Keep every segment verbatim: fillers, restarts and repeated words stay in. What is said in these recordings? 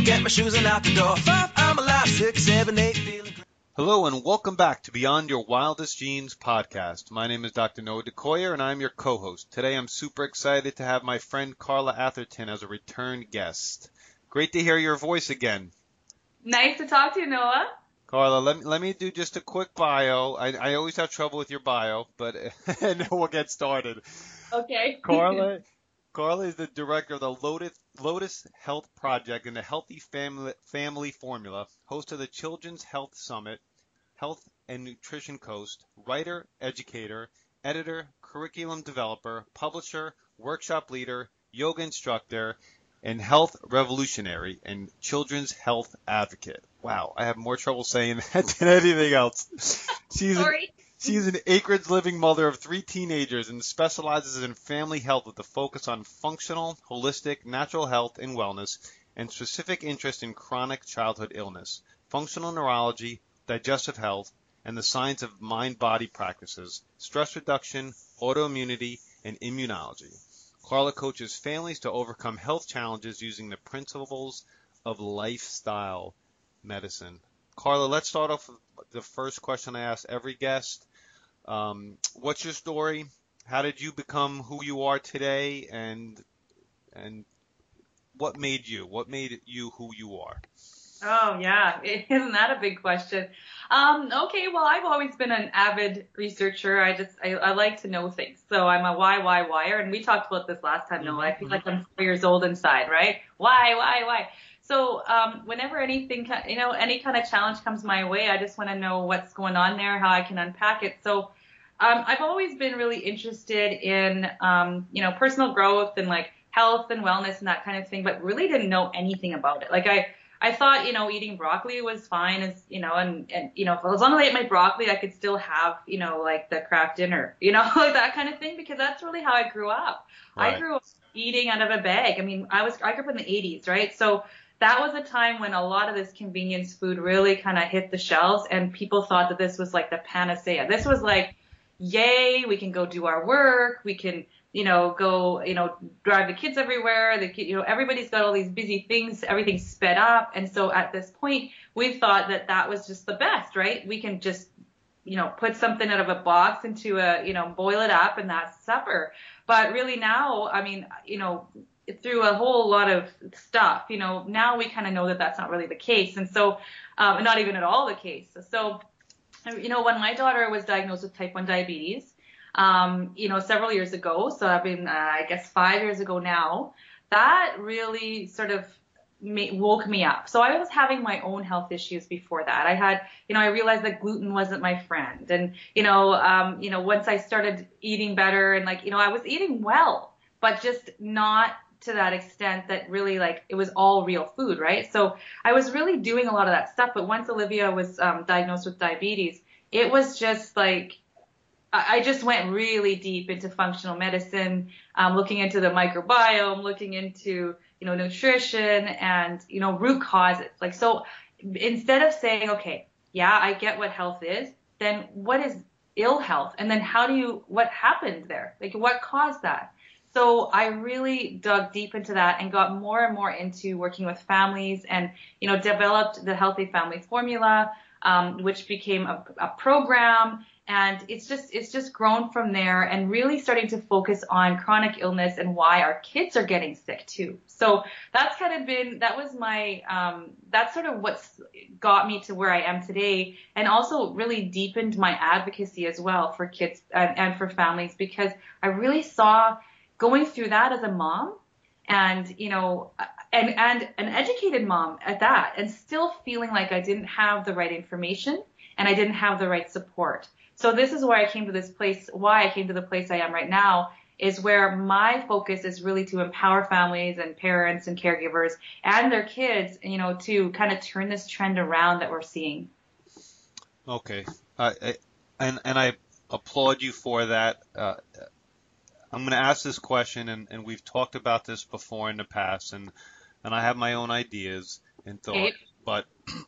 get my shoes and out the door. Five, I'm alive. Six, seven, eight, feeling great. Hello and welcome back to Beyond Your Wildest Genes podcast. My name is Doctor Noah DeCoyer and I'm your co-host. Today I'm super excited to have my friend Carla Atherton as a return guest. Great to hear your voice again. Nice to talk to you, Noah. Carla, let me, let me do just a quick bio. I, I always have trouble with your bio, but and we'll get started. Okay. Carla, Carla is the director of the Lotus, Lotus Health Project and the Healthy Family, Family Formula, host of the Children's Health Summit, Health and Nutrition Coast, writer, educator, editor, curriculum developer, publisher, workshop leader, yoga instructor, and health revolutionary and children's health advocate. Wow, I have more trouble saying that than anything else. She's Sorry. An, she's an acreage living mother of three teenagers and specializes in family health with a focus on functional, holistic, natural health and wellness, and specific interest in chronic childhood illness, functional neurology, digestive health, and the science of mind-body practices, stress reduction, autoimmunity, and immunology. Carla coaches families to overcome health challenges using the principles of lifestyle medicine. Carla, let's start off with the first question I ask every guest. Um, what's your story? How did you become who you are today? And and what made you? What made you who you are? Oh, yeah. Isn't that a big question? Um, okay, well, I've always been an avid researcher. I just, I, I like to know things. So I'm a why, why, whyer. And we talked about this last time, Noah. I feel like I'm four years old inside, right? Why, why, why? So um, whenever anything, you know, any kind of challenge comes my way, I just want to know what's going on there, how I can unpack it. So um, I've always been really interested in, um, you know, personal growth and like health and wellness and that kind of thing, but really didn't know anything about it. Like I, I thought, you know, eating broccoli was fine, as you know, and, and you know, as long as I ate my broccoli, I could still have, you know, like the Kraft dinner, you know, like that kind of thing, because that's really how I grew up. Right. I grew up eating out of a bag. I mean, I was I grew up in the eighties, right? So that was a time when a lot of this convenience food really kind of hit the shelves, and people thought that this was like the panacea. This was like, yay, we can go do our work, we can, you know, go, you know, drive the kids everywhere. The kid, you know, everybody's got all these busy things, everything's sped up. And so at this point, we thought that that was just the best, right? We can just, you know, put something out of a box into a, you know, boil it up and that's supper. But really now, I mean, you know, through a whole lot of stuff, you know, now we kind of know that that's not really the case. And so, um, not even at all the case. So, you know, when my daughter was diagnosed with type one diabetes, um, you know, several years ago, so I've been, uh, I guess five years ago now, that really sort of ma- woke me up. So I was having my own health issues before that. I had, you know, I realized that gluten wasn't my friend. And, you know, um, you know, once I started eating better and like, you know, I was eating well, but just not to that extent that really like it was all real food, right? So I was really doing a lot of that stuff. But once Olivia was um, diagnosed with diabetes, it was just like, I just went really deep into functional medicine, um, looking into the microbiome, looking into, you know, nutrition and, you know, root causes. Like, so instead of saying, okay, yeah, I get what health is, then what is ill health? And then how do you, what happened there? Like, what caused that? So I really dug deep into that and got more and more into working with families and, you know, developed the Healthy Family Formula, um, which became a, a program. And it's just it's just grown from there and really starting to focus on chronic illness and why our kids are getting sick too. So that's kind of been, that was my, um, that's sort of what's got me to where I am today, and also really deepened my advocacy as well for kids and, and for families, because I really saw going through that as a mom and, you know, and, and an educated mom at that, and still feeling like I didn't have the right information and I didn't have the right support. So this is why I came to this place, why I came to the place I am right now, is where my focus is really to empower families and parents and caregivers and their kids, you know, to kind of turn this trend around that we're seeing. Okay. Uh, I, and, and I applaud you for that. Uh, I'm going to ask this question, and, and we've talked about this before in the past, and, and I have my own ideas and thoughts, Okay. but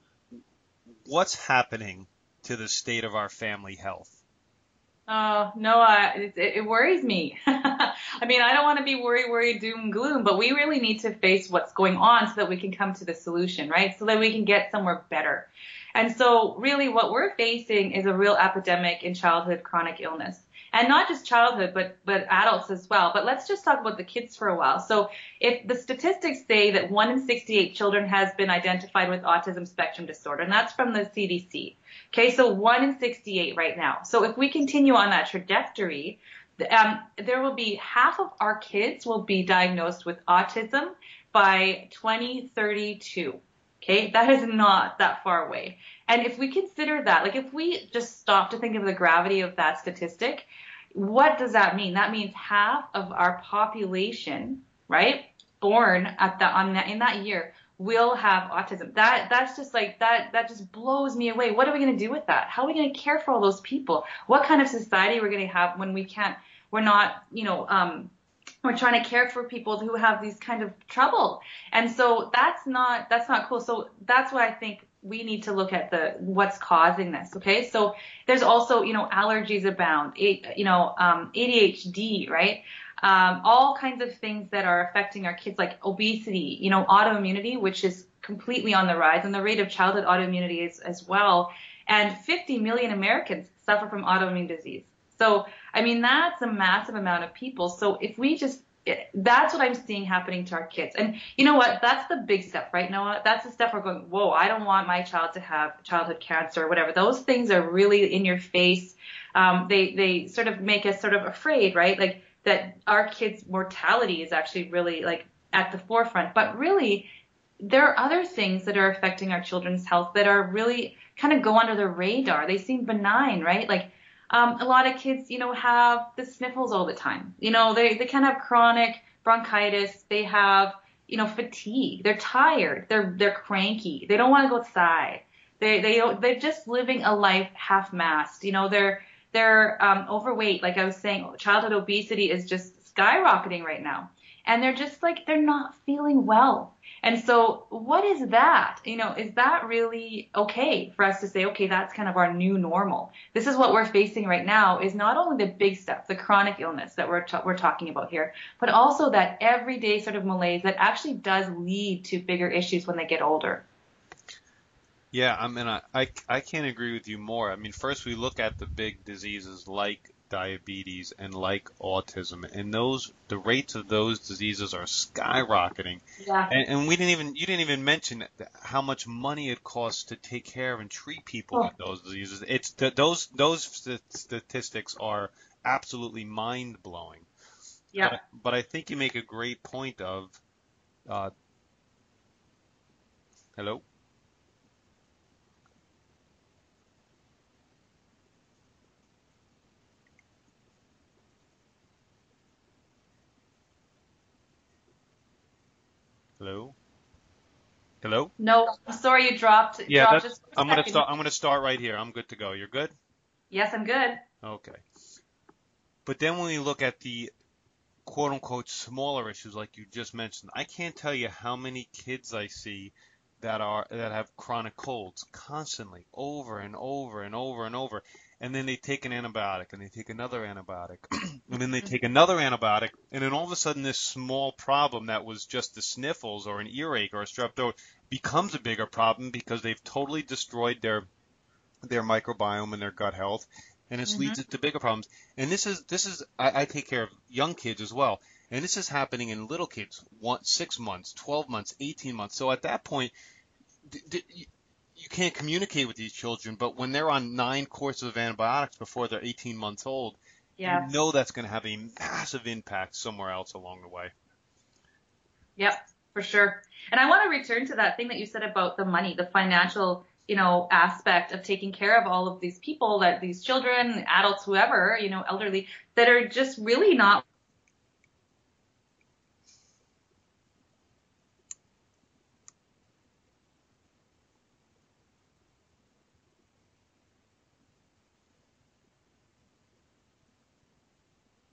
what's happening to the state of our family health? Oh, no, uh, it, it worries me. I mean, I don't want to be worry, worry, doom, gloom, but we really need to face what's going on so that we can come to the solution, right? So that we can get somewhere better. And so really what we're facing is a real epidemic in childhood chronic illness. And not just childhood, but, but adults as well. But let's just talk about the kids for a while. So if the statistics say that one in sixty-eight children has been identified with autism spectrum disorder, and that's from the C D C. Okay, so one in sixty-eight right now. So if we continue on that trajectory, um, there will be half of our kids will be diagnosed with autism by twenty thirty-two. Okay, that is not that far away. And if we consider that, like if we just stop to think of the gravity of that statistic, what does that mean? That means half of our population, right, born at the on that in that year will have autism. That that's just like that that just blows me away. What are we going to do with that? How are we going to care for all those people? What kind of society we're going to have when we can't we're not, you know, um we're trying to care for people who have these kind of trouble. And so that's not that's not cool. So that's why I think we need to look at the what's causing this. Okay, so there's also, you know, allergies abound, you know, um, A D H D, right? Um, all kinds of things that are affecting our kids, like obesity, you know, autoimmunity, which is completely on the rise, and the rate of childhood autoimmunity is as well. And fifty million Americans suffer from autoimmune disease. So, I mean, that's a massive amount of people. So if we just, that's what I'm seeing happening to our kids. And you know what? That's the big stuff, right, Noah? That's the stuff we're going, whoa, I don't want my child to have childhood cancer or whatever. Those things are really in your face. Um, they, they sort of make us sort of afraid, right? Like that our kids' mortality is actually really like at the forefront. But really, there are other things that are affecting our children's health that are really kind of go under the radar. They seem benign, right? Like, Um, a lot of kids, you know, have the sniffles all the time. You know, they, they kind of have chronic bronchitis. They have, you know, fatigue. They're tired. They're, they're cranky. They don't want to go outside. They, they, they're just living a life half-mast. You know, they're, they're, um, overweight. Like I was saying, childhood obesity is just skyrocketing right now. And they're just like, they're not feeling well. And so what is that? You know, is that really okay for us to say, okay, that's kind of our new normal? This is what we're facing right now is not only the big stuff, the chronic illness that we're, t- we're talking about here, but also that everyday sort of malaise that actually does lead to bigger issues when they get older. Yeah, I mean, I, I, I can't agree with you more. I mean, first we look at the big diseases like diabetes and like autism, and those the rates of those diseases are skyrocketing. Yeah. And, and we didn't even you didn't even mention how much money it costs to take care of and treat people Oh. with those diseases. It's th- those those st- statistics are absolutely mind blowing. Yeah. But, but I think you make a great point of uh, hello. Hello? Hello? No, I'm sorry you dropped, Yeah, dropped that's just for a I'm gonna second. start I'm gonna start right here. I'm good to go. You're good? Yes, I'm good. Okay. But then when we look at the quote unquote smaller issues like you just mentioned, I can't tell you how many kids I see that are that have chronic colds constantly over and over and over and over. And then they take an antibiotic and they take another antibiotic and then they take another antibiotic, and then all of a sudden this small problem that was just the sniffles or an earache or a strep throat becomes a bigger problem because they've totally destroyed their their microbiome and their gut health, and it Mm-hmm. leads to bigger problems. And this is this is I, I take care of young kids as well, and this is happening in little kids, one, six months, twelve months, eighteen months. So at that point, d- d- you you can't communicate with these children, but when they're on nine courses of antibiotics before they're eighteen months old, you Yeah. know that's going to have a massive impact somewhere else along the way. Yep, for sure. And I want to return to that thing that you said about the money, the financial, you know, aspect of taking care of all of these people, that these children, adults, whoever, you know, elderly, that are just really not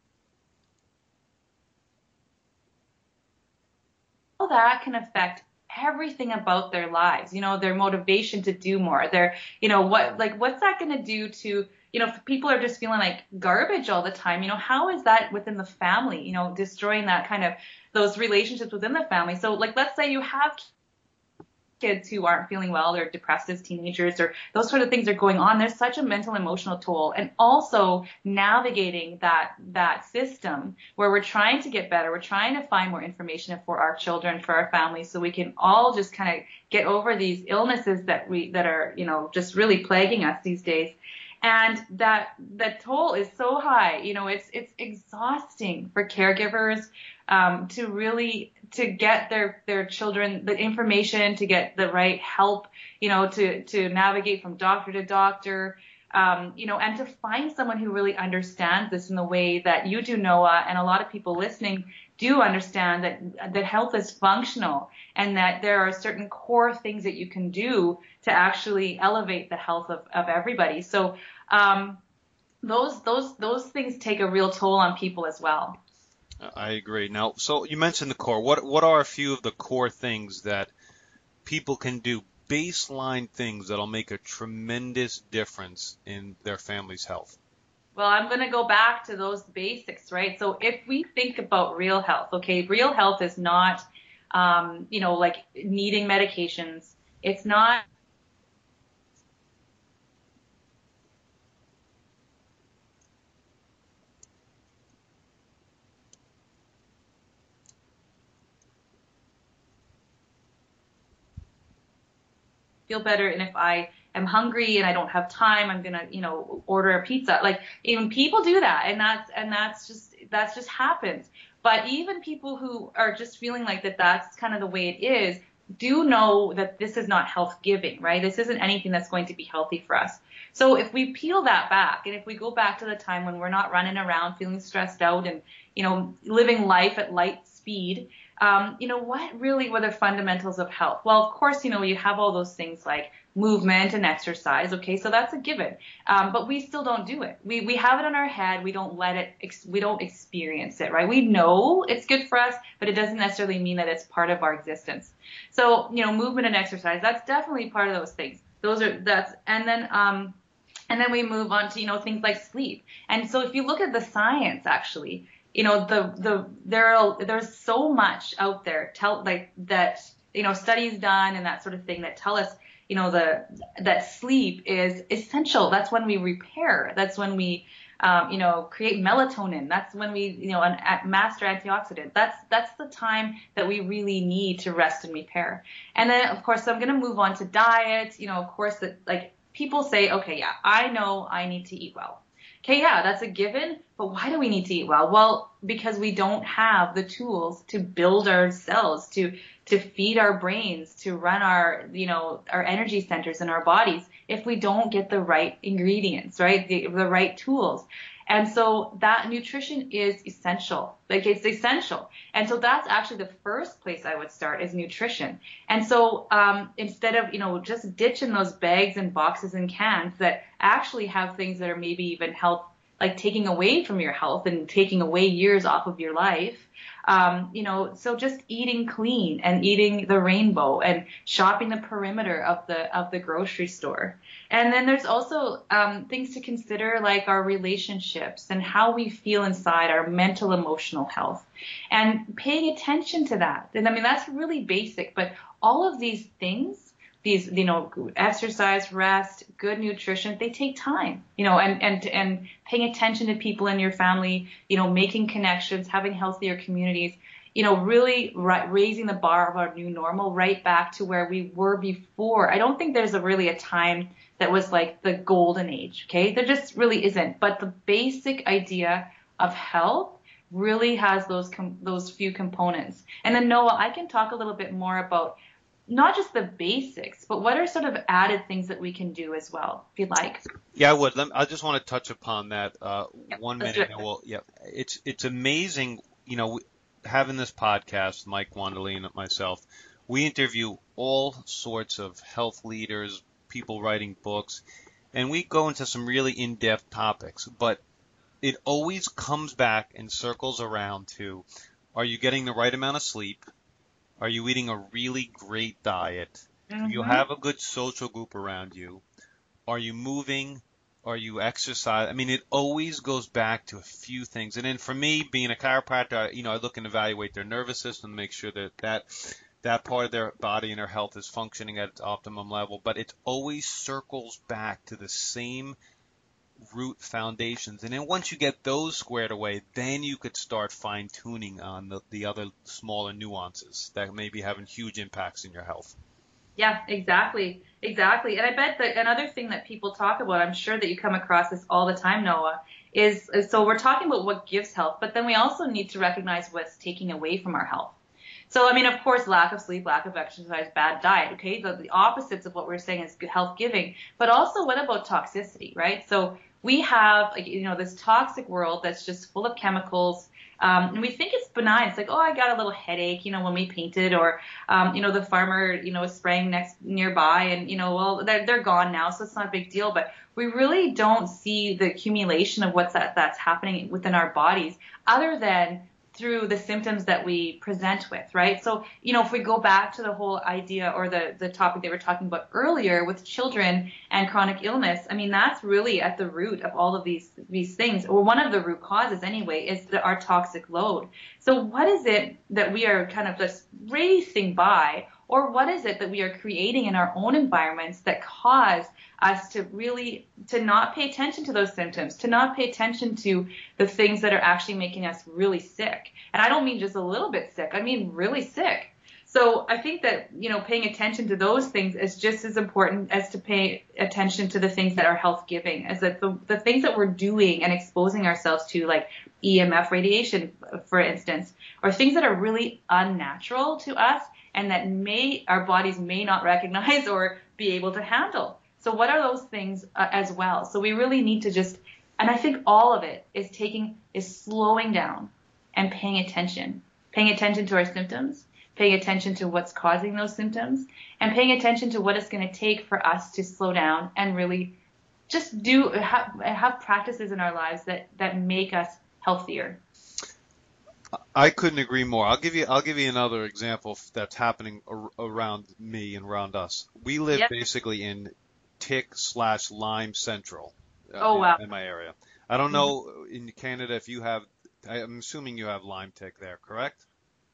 how that can affect everything about their lives, you know, their motivation to do more, their, you know, what, like, what's that going to do to, you know, if people are just feeling like garbage all the time, you know, how is that within the family, you know, destroying that kind of, those relationships within the family. So like, let's say you have kids who aren't feeling well, they're depressed as teenagers, or those sort of things are going on. There's such a mental emotional toll, and also navigating that that system where we're trying to get better, we're trying to find more information for our children, for our families, so we can all just kind of get over these illnesses that we that are, you know, just really plaguing us these days. And that the toll is so high, you know, it's it's exhausting for caregivers um, to really to get their their children the information, to get the right help, you know, to to navigate from doctor to doctor, um, you know, and to find someone who really understands this in the way that you do, Noah, and a lot of people listening do understand that that health is functional, and that there are certain core things that you can do to actually elevate the health of, of everybody. So um, those those those things take a real toll on people as well. I agree. Now, so you mentioned the core. What what are a few of the core things that people can do, baseline things that'll make a tremendous difference in their family's health? Well, I'm going to go back to those basics, right? So if we think about real health, okay, real health is not, um, you know, like needing medications. It's not feel better, and if I am hungry and I don't have time, I'm gonna, you know, order a pizza. Like, even people do that, and that's and that's just that's just happens. But even people who are just feeling like that, that's kind of the way it is, do know that this is not health giving, right? This isn't anything that's going to be healthy for us. So if we peel that back, and if we go back to the time when we're not running around feeling stressed out and, you know, living life at light speed, Um, you know, what really were the fundamentals of health? Well, of course, you know, you have all those things like movement and exercise. Okay, so that's a given. Um, but we still don't do it. We we have it in our head. We don't let it, ex- we don't experience it, right? We know it's good for us, but it doesn't necessarily mean that it's part of our existence. So, you know, movement and exercise, that's definitely part of those things. Those are, that's, and then, um, and then we move on to, you know, things like sleep. And so if you look at the science, actually, you know, the, the, there are, there's so much out there tell like that, you know, studies done and that sort of thing that tell us, you know, the, that sleep is essential. That's when we repair. That's when we, um, you know, create melatonin. That's when we, you know, an, a master antioxidant. That's, that's the time that we really need to rest and repair. And then, of course, so I'm going to move on to diet. You know, of course, that like people say, okay, yeah, I know I need to eat well. Okay, yeah, that's a given, but why do we need to eat well? Well, because we don't have the tools to build our cells, to to feed our brains, to run our, you know, our energy centers in our bodies if we don't get the right ingredients, right? The, the right tools. And so that nutrition is essential. Like, it's essential. And so that's actually the first place I would start, is nutrition. And so um, instead of, you know, just ditching those bags and boxes and cans that actually have things that are maybe even health, like taking away from your health and taking away years off of your life, um, you know, so just eating clean and eating the rainbow and shopping the perimeter of the of the grocery store. And then there's also um, things to consider, like our relationships and how we feel inside, our mental, emotional health, and paying attention to that. And I mean, that's really basic, but all of these things, these, you know, exercise, rest, good nutrition, they take time, you know, and, and, and paying attention to people in your family, you know, making connections, having healthier communities, you know, really ra- raising the bar of our new normal right back to where we were before. I don't think there's a really a time that was like the golden age. Okay. There just really isn't. But the basic idea of health really has those, com- those few components. And then Noah, I can talk a little bit more about not just the basics, but what are sort of added things that we can do as well, if you'd like. Yeah, I would. Let me, I just want to touch upon that uh, Yep, one let's minute. do it. Well, yeah, it's it's amazing. You know, having this podcast, Mike Wandolin and myself, we interview all sorts of health leaders, people writing books, and we go into some really in-depth topics. But it always comes back and circles around to: are you getting the right amount of sleep? Are you eating a really great diet? Do you Mm-hmm. have a good social group around you? Are you moving? Are you exercise? I mean, it always goes back to a few things. And then for me, being a chiropractor, you know, I look and evaluate their nervous system to make sure that that, that part of their body and their health is functioning at its optimum level. But it always circles back to the same root foundations. And then once you get those squared away, then you could start fine tuning on the, the other smaller nuances that may be having huge impacts in your health. Yeah, exactly. Exactly. And I bet that another thing that people talk about, I'm sure that you come across this all the time, Noah, is, is so we're talking about what gives health, but then we also need to recognize what's taking away from our health. So, I mean, of course, lack of sleep, lack of exercise, bad diet, okay? The, the opposites of what we're saying is health giving. But also, what about toxicity, right? So we have, like, you know, this toxic world that's just full of chemicals. Um, and we think it's benign. It's like, oh, I got a little headache, you know, when we painted, or, um, you know, the farmer, you know, is spraying next nearby, and, you know, well, they're, they're gone now, so it's not a big deal. But we really don't see the accumulation of what's that, that's happening within our bodies, other than through the symptoms that we present with, right? So, you know, if we go back to the whole idea or the, the topic that we were talking about earlier with children and chronic illness, I mean, that's really at the root of all of these, these things, or one of the root causes anyway, is the, our toxic load. So what is it that we are kind of just racing by, or what is it that we are creating in our own environments that cause us to really, to not pay attention to those symptoms, to not pay attention to the things that are actually making us really sick? And I don't mean just a little bit sick, I mean really sick. So I think that, you know, paying attention to those things is just as important as to pay attention to the things that are health giving, as that the, the things that we're doing and exposing ourselves to, like E M F radiation, for instance, or things that are really unnatural to us and that may, our bodies may not recognize or be able to handle. So what are those things uh, as well? So we really need to just, and I think all of it is taking, is slowing down and paying attention, paying attention to our symptoms, paying attention to what's causing those symptoms, and paying attention to what it's going to take for us to slow down and really just do, have, have practices in our lives that, that make us healthier. I couldn't agree more. I'll give you I'll give you another example that's happening ar- around me and around us. We live Yep. basically in tick slash Lyme Central uh, Oh, wow. in, in my area. I don't Mhm. know in Canada if you have. I'm assuming you have Lyme tick there, correct?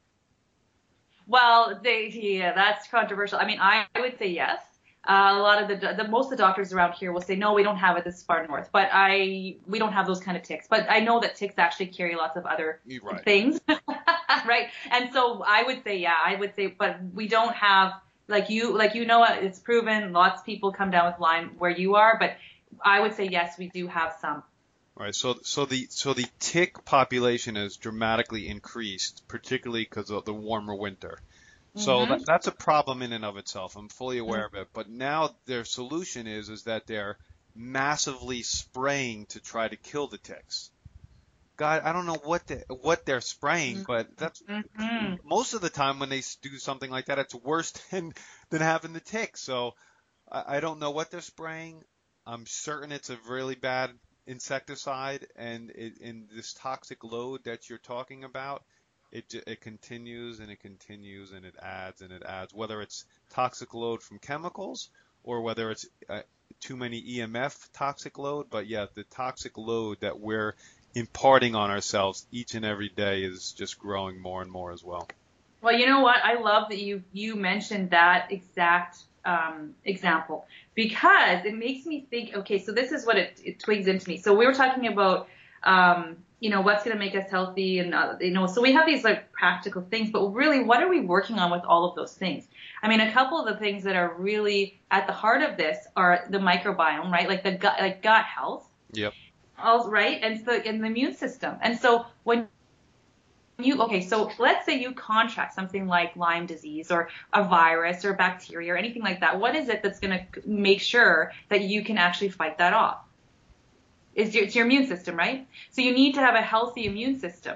Well, they, yeah, that's controversial. I mean, I, I would say yes. Uh, a lot of the, the most of the doctors around here will say no, we don't have it this far north. But I, we don't have those kind of ticks. But I know that ticks actually carry lots of other You're right. things, right? And so I would say yeah, I would say, but we don't have, like you, like you know, it's proven. Lots of people come down with Lyme where you are, but I would say yes, we do have some. Right. So so the so the tick population has dramatically increased, particularly because of the warmer winter. So that, Mm-hmm. that's a problem in and of itself. I'm fully aware of it. But now their solution is is that they're massively spraying to try to kill the ticks. God, I don't know what the, what they're spraying, but that's Mm-hmm. most of the time when they s- do something like that, it's worse than than having the ticks. So I, I don't know what they're spraying. I'm certain it's a really bad insecticide, and it, in this toxic load that you're talking about, it j- it continues and it continues and it adds and it adds. Whether it's toxic load from chemicals or whether it's uh, too many E M F toxic load, but yeah, the toxic load that we're imparting on ourselves each and every day is just growing more and more as well. Well, you know what? I love that you you mentioned that exact um, example, because it makes me think. Okay, so this is what it, it twigs into me. So we were talking about, um, you know, what's going to make us healthy, and uh, you know, so we have these like practical things, but really, what are we working on with all of those things? I mean, a couple of the things that are really at the heart of this are the microbiome, right? Like the gut, like gut health, Yep. all right, and so and the immune system. And so when you, okay, so let's say you contract something like Lyme disease or a virus or bacteria or anything like that. What is it that's going to make sure that you can actually fight that off? It's your, it's your immune system, right? So you need to have a healthy immune system.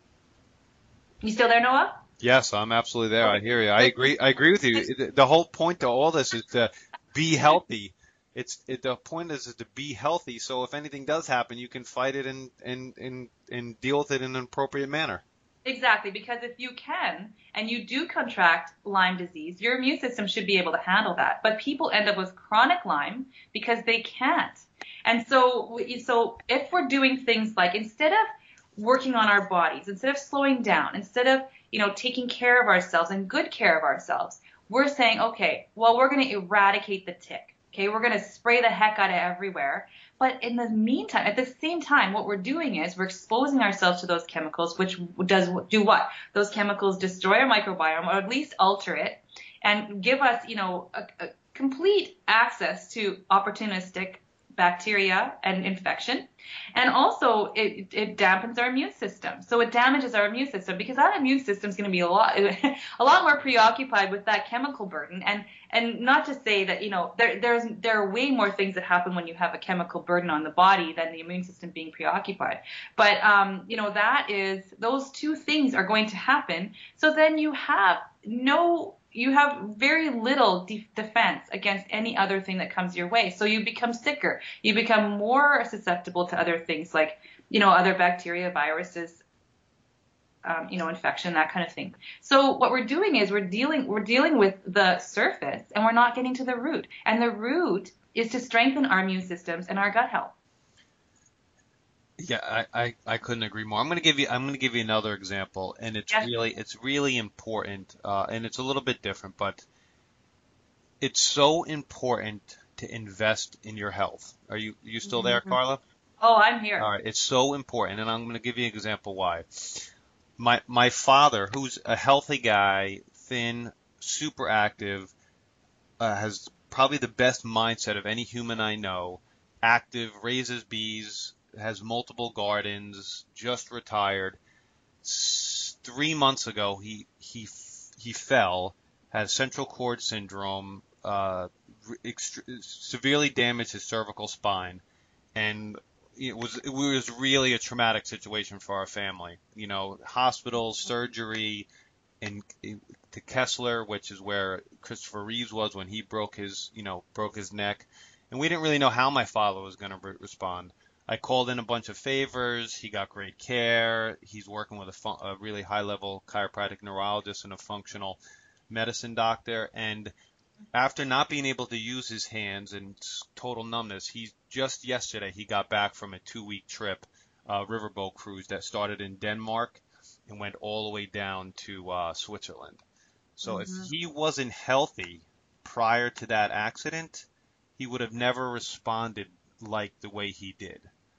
You still there, Noah? Yes, I'm absolutely there. I hear you. I agree. I agree with you. The the whole point to all this is to be healthy. It's it, the point is, is to be healthy. So if anything does happen, you can fight it and and and and deal with it in an appropriate manner. Exactly, because if you can and you do contract Lyme disease, your immune system should be able to handle that. But people end up with chronic Lyme because they can't. And so, so if we're doing things like, instead of working on our bodies, instead of slowing down, instead of, you know, taking care of ourselves and good care of ourselves, we're saying, okay, well, we're going to eradicate the tick. Okay, we're going to spray the heck out of everywhere. But in the meantime, at the same time, what we're doing is we're exposing ourselves to those chemicals, which does do what? Those chemicals destroy our microbiome, or at least alter it, and give us, you know, a, a complete access to opportunistic bacteria and infection. And also it, it dampens our immune system. So it damages our immune system, because our immune system is going to be a lot, a lot more preoccupied with that chemical burden. And, and not to say that, you know, there, there's, there are way more things that happen when you have a chemical burden on the body than the immune system being preoccupied. But, um, you know, that is, those two things are going to happen. So then you have no you have very little de- defense against any other thing that comes your way. So you become sicker. You become more susceptible to other things like, you know, other bacteria, viruses, um, you know, infection, that kind of thing. So what we're doing is we're dealing, we're dealing with the surface, and we're not getting to the root. And the root is to strengthen our immune systems and our gut health. Yeah, I, I, I couldn't agree more. I'm going to give you I'm going to give you another example, and it's Yes. really it's really important, uh, and it's a little bit different, but it's so important to invest in your health. Are you you still there, Carla? Oh, I'm here. All right, it's so important, and I'm going to give you an example why. My my father, who's a healthy guy, thin, super active, uh, has probably the best mindset of any human I know. Active, raises bees, has multiple gardens, just retired. S- Three months ago, he he he fell, had central cord syndrome, uh, ext- severely damaged his cervical spine, and it was it was really a traumatic situation for our family. You know, hospital, surgery, and to Kessler, which is where Christopher Reeves was when he broke his you know broke his neck, and we didn't really know how my father was going to re- respond. I called in a bunch of favors. He got great care. He's working with a, fun- a really high-level chiropractic neurologist and a functional medicine doctor. And after not being able to use his hands and total numbness, he's just yesterday he got back from a two-week trip, uh, riverboat cruise that started in Denmark and went all the way down to uh, Switzerland. So if he wasn't healthy prior to that accident, he would have never responded like the way he did.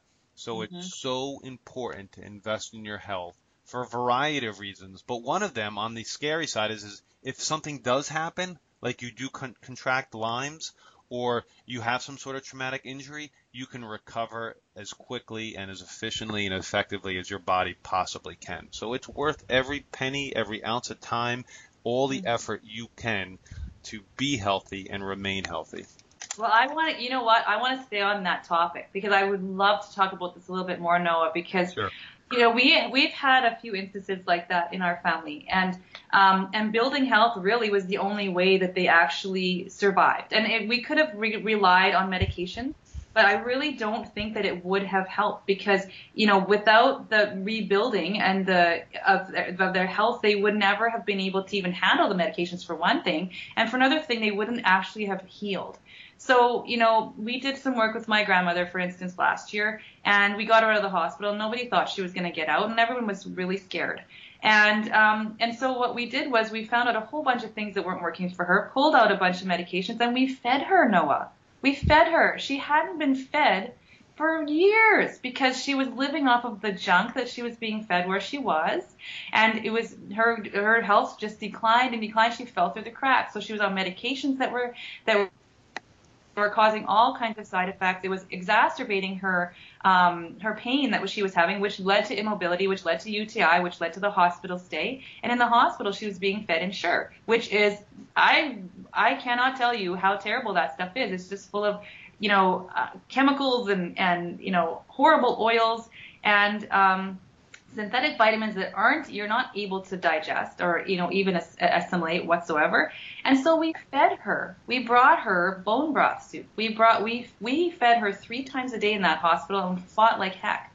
So it's so important to invest in your health for a variety of reasons. But one of them on the scary side is, is if something does happen, like you do con- contract Lyme's, or you have some sort of traumatic injury, you can recover as quickly and as efficiently and effectively as your body possibly can. So it's worth every penny, every ounce of time, all the effort you can to be healthy and remain healthy. Well, I want to, you know what? I want to stay on that topic because I would love to talk about this a little bit more, Noah, because, Sure. you know, we, we've had a few instances like that in our family, and, um, and building health really was the only way that they actually survived. And it, we could have re- relied on medication, but I really don't think that it would have helped because, you know, without the rebuilding and the, of their, of their health, they would never have been able to even handle the medications for one thing. And for another thing, they wouldn't actually have healed. So, you know, we did some work with my grandmother, for instance, last year, and we got her out of the hospital. Nobody thought she was going to get out, and everyone was really scared. And um, and so what we did was we found out a whole bunch of things that weren't working for her, pulled out a bunch of medications, and we fed her, Noah. We fed her. She hadn't been fed for years because she was living off of the junk that she was being fed where she was, and it was her her health just declined and declined. She fell through the cracks. So she was on medications that were that were were causing all kinds of side effects. It was exacerbating her um, her pain that she was having, which led to immobility, which led to U T I, which led to the hospital stay. And in the hospital, she was being fed Ensure, which is I I cannot tell you how terrible that stuff is. It's just full of you know uh, chemicals and and you know horrible oils and um, synthetic vitamins that aren't you're not able to digest or you know even as, assimilate whatsoever. And so we fed her. We brought her bone broth soup. We brought we we fed her three times a day in that hospital and fought like heck.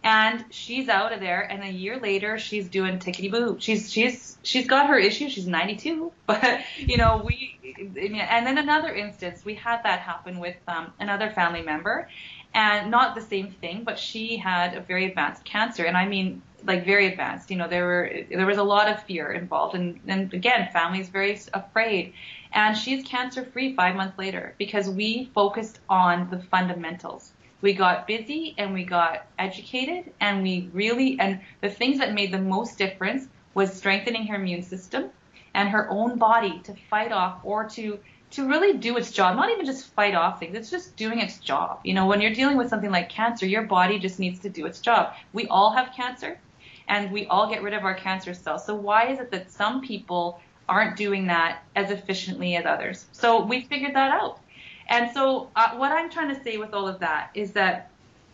And she's out of there, and a year later, she's doing tickety boo. She's she's she's got her issues. She's ninety-two, but you know we. And then another instance, we had that happen with um, another family member, and not the same thing, but she had a very advanced cancer, and I mean like very advanced. You know, there were there was a lot of fear involved, and and again, family's very afraid. And she's cancer free five months later because we focused on the fundamentals. We got busy and we got educated, and we really, and the things that made the most difference was strengthening her immune system and her own body to fight off or to, to really do its job, not even just fight off things. It's just doing its job. You know, when you're dealing with something like cancer, your body just needs to do its job. We all have cancer and we all get rid of our cancer cells. So why is it that some people aren't doing that as efficiently as others? So we figured that out. And so uh, what I'm trying to say with all of that is that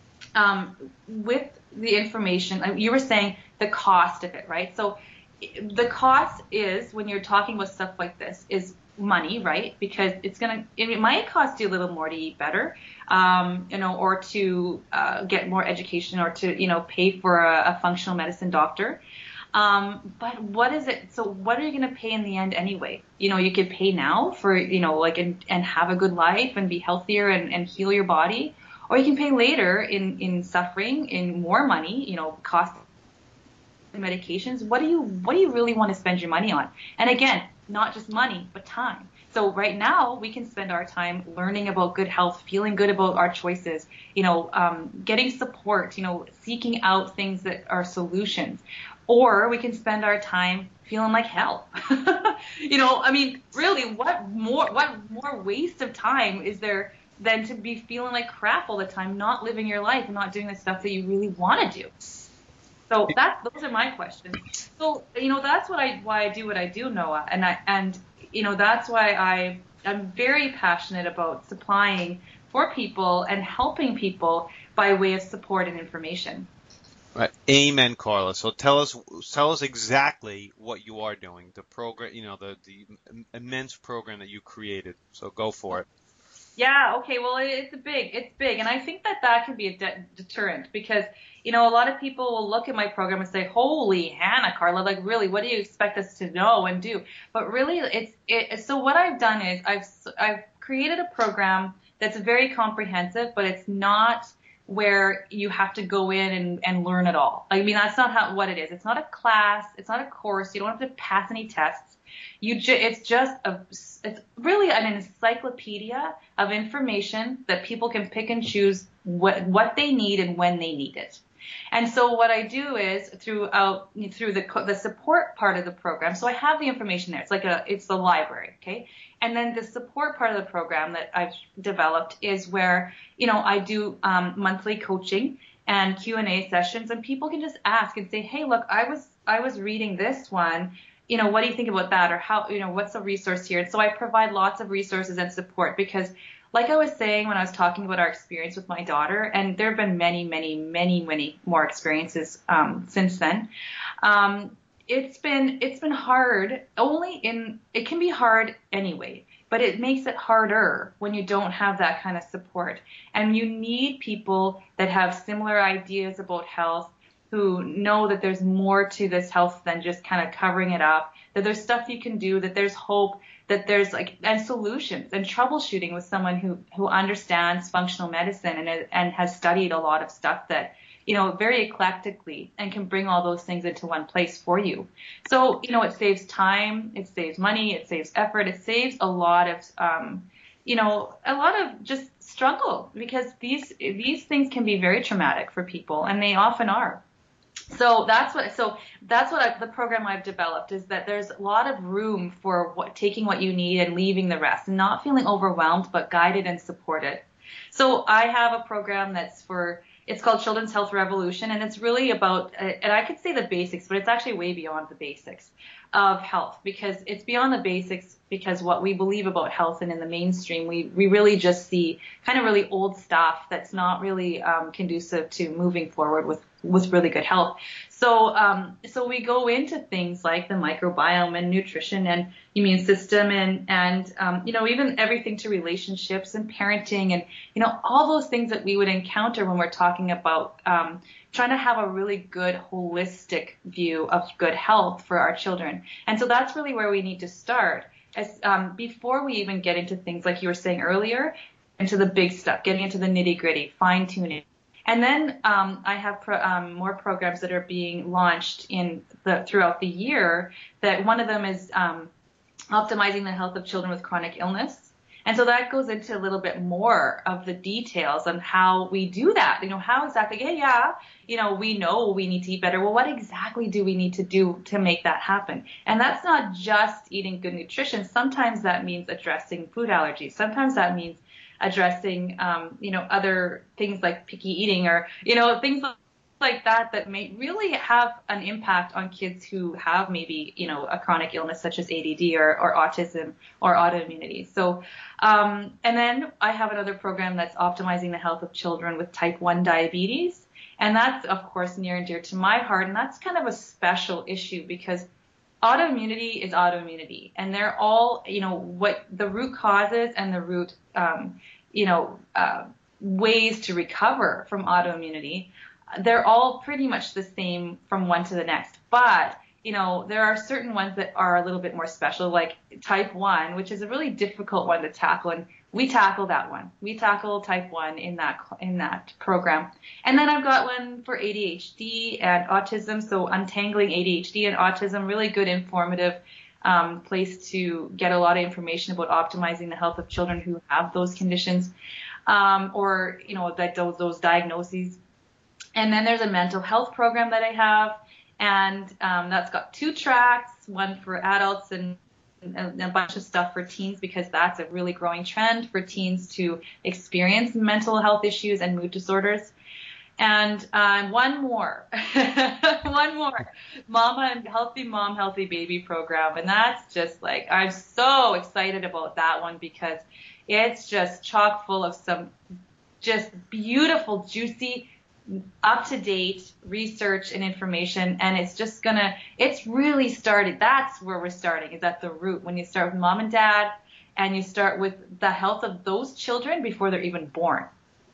um, with the information, you were saying the cost of it, right? So the cost is, when you're talking about stuff like this, is money, right? Because it's going to, it might cost you a little more to eat better, um, you know, or to uh, get more education, or to, you know, pay for a, a functional medicine doctor. Um, but what is it? So what are you going to pay in the end anyway? You know, you could pay now for, you know, like, and, and have a good life and be healthier and, and heal your body, or you can pay later in, in suffering, in more money, you know, cost medications. What do you, what do you really want to spend your money on? And again, not just money, but time. So right now we can spend our time learning about good health, feeling good about our choices, you know, um, getting support, you know, seeking out things that are solutions. Or we can spend our time feeling like hell. You know, I mean, really, what more what more waste of time is there than to be feeling like crap all the time, not living your life and not doing the stuff that you really want to do? So that those are my questions. So, you know, that's what I why I do what I do, Noah. And I and you know, that's why I I'm very passionate about supplying for people and helping people by way of support and information. Right. Amen, Carla. So tell us, tell us exactly what you are doing. The program, you know, the the immense program that you created. So go for it. Yeah. Okay. Well, it's big. It's big, and I think that that can be a de- deterrent because, you know, a lot of people will look at my program and say, "Holy Hannah, Carla, like really, what do you expect us to know and do?" But really, it's it. So what I've done is I've I've created a program that's very comprehensive, but it's not where you have to go in and, and learn it all. I mean, that's not how what it is. It's not a class. It's not a course. You don't have to pass any tests. You ju- it's just a it's really an encyclopedia of information that people can pick and choose what what they need and when they need it. And so what I do is throughout through the the support part of the program. So I have the information there. It's like a it's the library, okay? And then the support part of the program that I've developed is where, you know, I do um, monthly coaching and Q and A sessions, and people can just ask and say, "Hey, look, I was I was reading this one. You know, what do you think about that? Or how, you know, what's the resource here?" And so I provide lots of resources and support because, like I was saying when I was talking about our experience with my daughter, and there have been many, many, many, many more experiences um, since then. Um, it's been it's been hard. Only in it can be hard anyway, but it makes it harder when you don't have that kind of support. And you need people that have similar ideas about health, who know that there's more to this health than just kind of covering it up, that there's stuff you can do, that there's hope, that there's like, and solutions and troubleshooting with someone who, who understands functional medicine and, and has studied a lot of stuff that, you know, very eclectically and can bring all those things into one place for you. So, you know, it saves time, it saves money, it saves effort, it saves a lot of, um, you know, a lot of just struggle because these, these things can be very traumatic for people, and they often are. So that's what, so that's what I, the program I've developed is that there's a lot of room for what, taking what you need and leaving the rest, and not feeling overwhelmed, but guided and supported. So I have a program that's for, it's called Children's Health Revolution, and it's really about, and I could say the basics, but it's actually way beyond the basics of health, because it's beyond the basics because what we believe about health and in the mainstream, we, we really just see kind of really old stuff that's not really um, conducive to moving forward with with really good health. So, um, so we go into things like the microbiome and nutrition and immune system and, and, um, you know, even everything to relationships and parenting and, you know, all those things that we would encounter when we're talking about, um, trying to have a really good holistic view of good health for our children. And so that's really where we need to start as, um, before we even get into things like you were saying earlier, into the big stuff, getting into the nitty gritty, fine tuning. And then um, I have pro, um, more programs that are being launched in the throughout the year. That one of them is um, optimizing the health of children with chronic illness, and so that goes into a little bit more of the details on how we do that. You know, how exactly? Yeah, yeah. You know, we know we need to eat better. Well, what exactly do we need to do to make that happen? And that's not just eating good nutrition. Sometimes that means addressing food allergies. Sometimes that means addressing, um, you know, other things like picky eating or, you know, things like that that may really have an impact on kids who have maybe, you know, a chronic illness such as A D D or, or autism or autoimmunity. So, um, and then I have another program that's optimizing the health of children with type one diabetes. And that's, of course, near and dear to my heart. And that's kind of a special issue because autoimmunity is autoimmunity, and they're all, you know, what the root causes and the root, um, you know, uh, ways to recover from autoimmunity. They're all pretty much the same from one to the next, but you know, there are certain ones that are a little bit more special, like type one, which is a really difficult one to tackle, and we tackle that one. We tackle type one in that in that program. And then I've got one for A D H D and autism, so untangling A D H D and autism, really good informative um, place to get a lot of information about optimizing the health of children who have those conditions, um, or you know, that those those diagnoses. And then there's a mental health program that I have. And um, that's got two tracks, one for adults and, and a bunch of stuff for teens, because that's a really growing trend for teens to experience mental health issues and mood disorders. And uh, one more, one more, Mama and Healthy Mom, Healthy Baby program. And that's just like, I'm so excited about that one because it's just chock full of some just beautiful, juicy, up-to-date research and information, and it's just gonna, it's really started, that's where we're starting, is at the root, when you start with mom and dad, and you start with the health of those children before they're even born.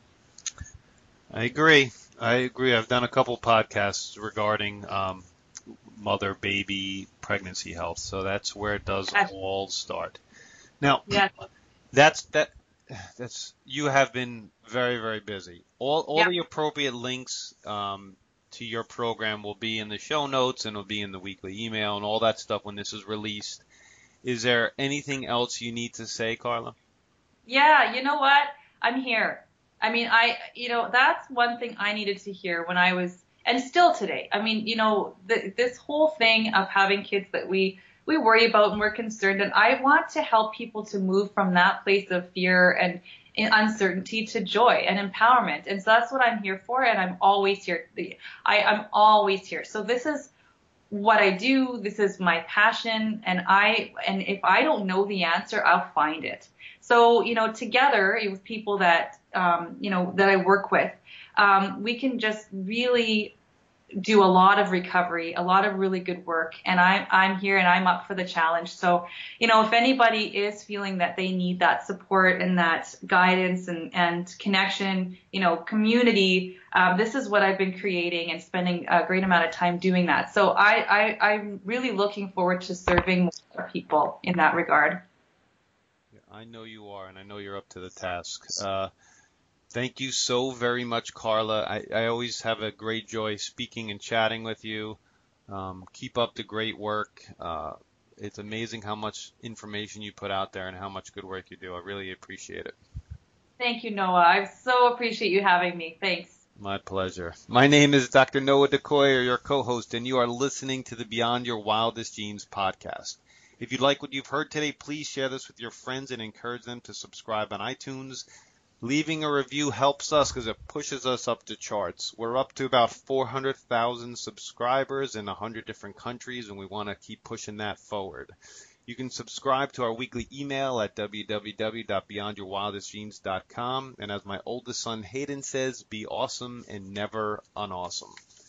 I agree. I agree. I've done a couple podcasts regarding um, mother-baby pregnancy health, so that's where it does Yes. all start. Now, Yes. that's that. That's you have been very, very busy. All all Yeah. the appropriate links um, to your program will be in the show notes and will be in the weekly email and all that stuff when this is released. Is there anything else you need to say, Carla? Yeah, you know what? I'm here. I mean, I, you know, that's one thing I needed to hear when I was, and still today. I mean, you know, the, this whole thing of having kids that we, we worry about and we're concerned, and I want to help people to move from that place of fear and uncertainty to joy and empowerment. And so that's what I'm here for, and I'm always here. I, I'm always here. So this is what I do. This is my passion, and I, and if I don't know the answer, I'll find it. So, you know, together with people that, um, you know, that I work with, um, we can just really do a lot of recovery, a lot of really good work. And I'm, I'm here and I'm up for the challenge. So, you know, if anybody is feeling that they need that support and that guidance and, and connection, you know, community, um, this is what I've been creating and spending a great amount of time doing that. So I, I, I'm really looking forward to serving more people in that regard. I know you are, and I know you're up to the task. Uh, thank you so very much, Carla. I, I always have a great joy speaking and chatting with you. Um, keep up the great work. Uh, it's amazing how much information you put out there and how much good work you do. I really appreciate it. Thank you, Noah. I so appreciate you having me. Thanks. My pleasure. My name is Doctor Noah DeCoyer, your co-host, and you are listening to the Beyond Your Wildest Dreams podcast. If you like what you've heard today, please share this with your friends and encourage them to subscribe on iTunes. Leaving a review helps us because it pushes us up the charts. We're up to about four hundred thousand subscribers in one hundred different countries, and we want to keep pushing that forward. You can subscribe to our weekly email at w w w dot beyond your wildest dreams dot com. And as my oldest son Hayden says, be awesome and never unawesome.